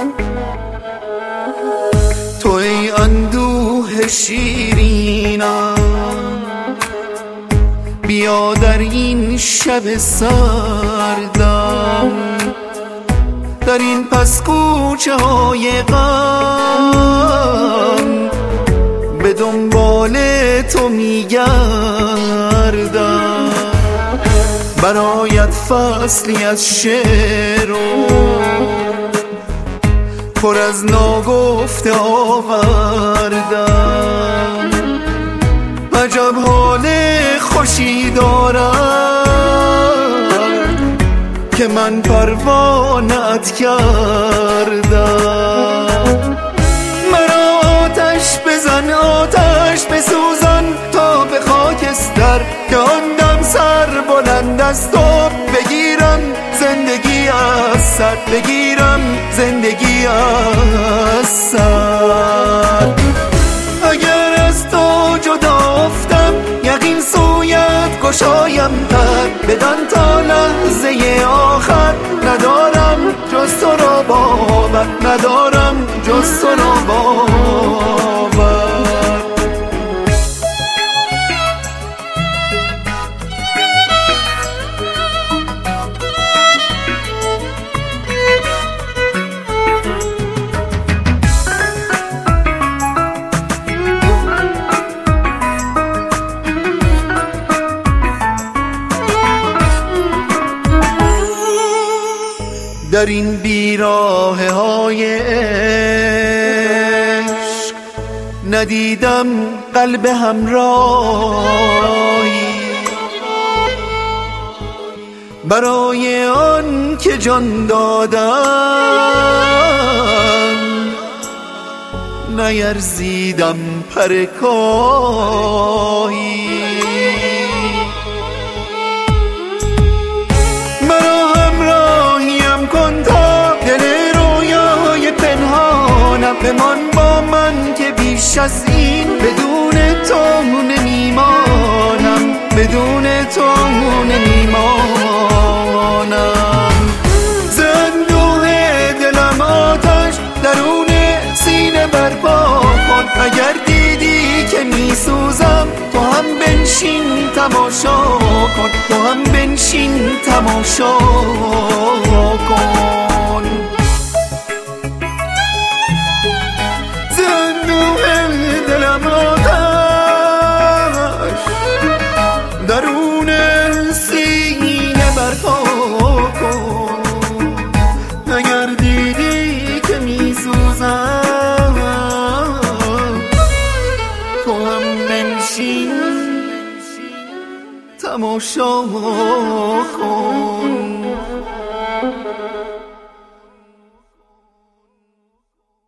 تو ای اندوه شیرینم، بیا در این شب سردم، در این پس کوچه های غم به دنبال تو میگردم. برایت فصلی از شعر و پر از ناگفته آوردم. عجب حال خوشی دارم که من پروانه‌ات کردم. مرا آتش بزن، آتش بسوزان تا به خاکستر، که آن دم سر بلند از تو بگیرم زندگی از سر، بگیرم زندگی از سر. اگر از تو جدا افتم یقین سویت گشایم پر، بدان تا لحظه آخر ندارم جز تو را باور، ندارم جز تو را باور. در این بیراهه های عشق ندیدم قلب همراهی، برای آن که جان دادم نیرزیدم پر کاهی. بمان با من که بیش از این بدون تو نمیمانم، بدون تو نمیمانم. زندوه دلم آتش درون سینه برپا کن، اگر دیدی که میسوزم تو هم بنشین تماشا کن، تو هم بنشین تماشا کن. درون سینه برپا کن، اگر دیدی که میسوزم تو هم بنشین تماشا کن.